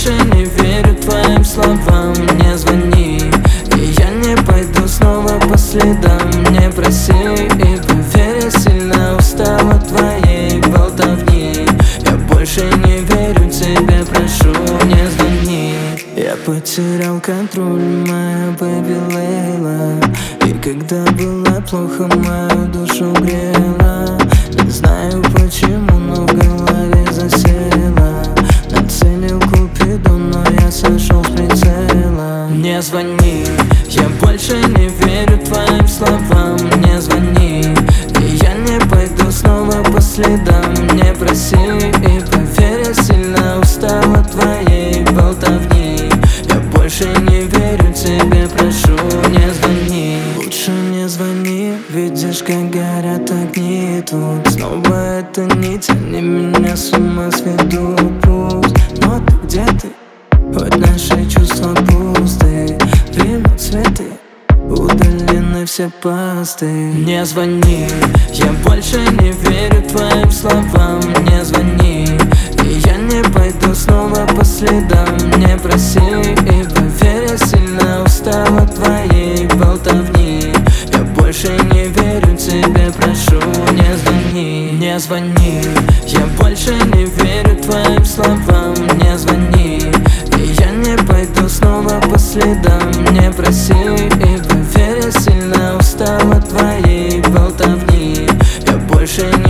больше не верю твоим словам. Не звони, и я не пойду снова по следам. Не проси, и поверь, я сильно устал от твоей болтовни. Я больше не верю тебе, прошу, не звони. Я потерял контроль, моя baby Лейла. И когда было плохо, мою душу грела. Не знаю почему, но в голове засела. Нацелил Купиду, но я сошел с прицела. Не звони, я больше не верю твоим словам. Не звони, и я не пойду снова по следам. Не проси, и поверь, я сильно устал от твоей болтовни. Я больше не верю тебе, прошу, не звони. Лучше не звони, видишь, как горят огни тут. Снова это не тяни меня с ума, сведу пусть. Но ты где ты? Хоть наши чувства пусты. Время цветы, удалены все посты. Не звони, я больше не верю твоим словам. Не звони, и я не пойду снова по следам. Не проси, и поверь, я сильно устал от твоей болтовни. Я больше не верю тебе, прошу, не звони. Не звони, я больше не верю твоим словам. Не звони, и я не пойду снова по следам. Не проси, и поверь, я сильно устал от твоей болтовни. Я больше не